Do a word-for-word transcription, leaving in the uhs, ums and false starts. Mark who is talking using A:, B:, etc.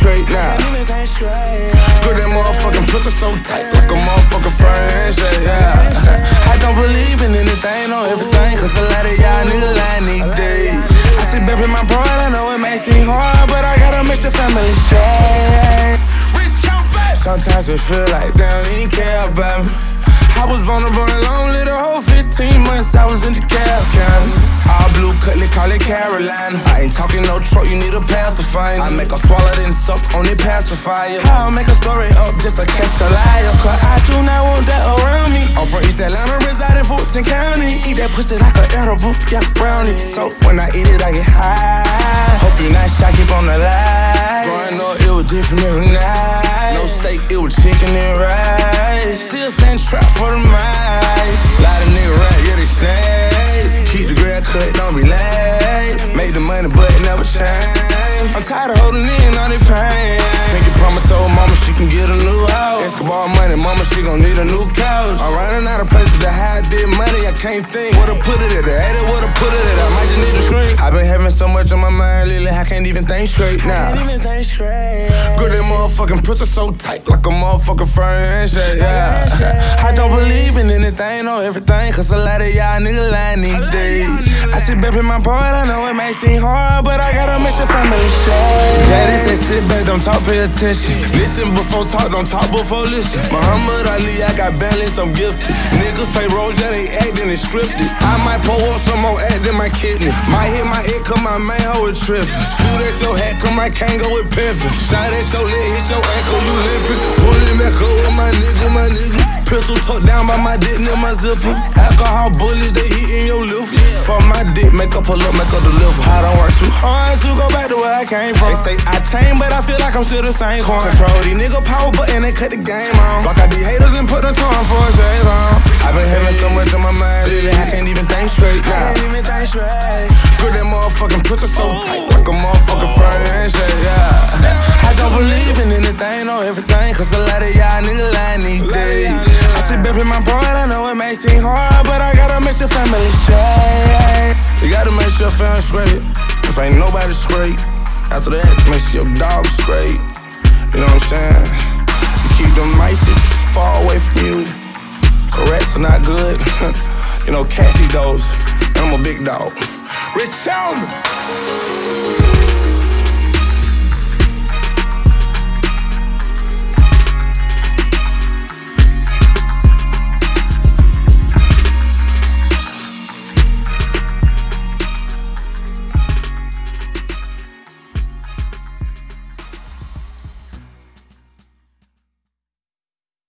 A: straight now. Girl, that motherfucking pussy so tight, like a motherfucking French, yeah. I don't believe in anything, no everything, cause a lot of y'all niggas lying these days. I see baby my boy, I know it may seem hard, but I gotta make your family straight. Sometimes it feel like they don't even care about me. I was vulnerable and lonely the whole fifteen months I was in the cab county. All blue cutlet, call it Carolina. I ain't talking no truck, you need a pacifier. I make her swallow then suck on it pacifier. I'll make a story up just to catch a liar, cause I do not want that around me. I'm from East Atlanta, reside in Fulton County. Eat that pussy like an edible, yeah, brownie. So when I eat it, I get high. Hope you not shy, keep on the line. Growing up, it was different every night. No steak, it was chicken and rice. Still stand trapped for the mice. Lot of niggas rap, yeah, they snake. Keep the grad cut, don't be late. Make the money, but it never change. I'm tired of holding in on the pain. Pinky Promise told mama she can get a new house. Escobar money, mama, she gon' need a new couch. I'm running out of places to hide this money, I can't think. Where to put it at? I hate it, where to put it at? I might just need a shrink. I've been having so much on my mind lately, I can't even think straight now.
B: Can't even think straight.
A: Girl, that motherfucking pussy so tight, like a motherfucking French, yeah. I don't believe in anything, no everything, cause a lot of y'all niggas lying these days. I see baby my boy, I know it may seem hard, but I gotta make your family straight. Daddy said sit back, don't talk, pay attention. Listen before talk, don't talk before listen. Muhammad Ali, I got balance, I'm gifted. Niggas play roles, yeah, they acting and scripted. I might pour up some more act in my kidney. Might hit my head, cause my main hoe is trippin'. Shoot at your hat, cause my can't go with pimpin'. Shot at your leg, hit your ankle, you limpin'. Pullin' back up with my nigga, my nigga. Pistol tucked down by my dick near my zipper. Alcohol bullets, they hitting your liver. For my dick, make her pull up, make her deliver. I don't work too hard to go back to where I came from. They say I changed, but I feel like I'm still the same corn. Control these nigga power button, they cut the game on. Block out these haters and put the tongue for a shade on. I've been having so much on my mind lately, I can't even think straight now.
B: Can't even think straight.
A: Girl, that motherfucking pussy so tight, like a motherfucking French, yeah. I don't believe in anything, no everything, cause a lot of y'all niggas lying these days. I see baby my boy, I know it may seem hard, but I gotta make your family straight. You gotta make sure your family straight. If ain't nobody straight, after that, make sure your dog straight. You know what I'm saying? You keep them mices far away from you. Caress are not good. You know, Cassie goes, and I'm a big dog. Rich Chalmers.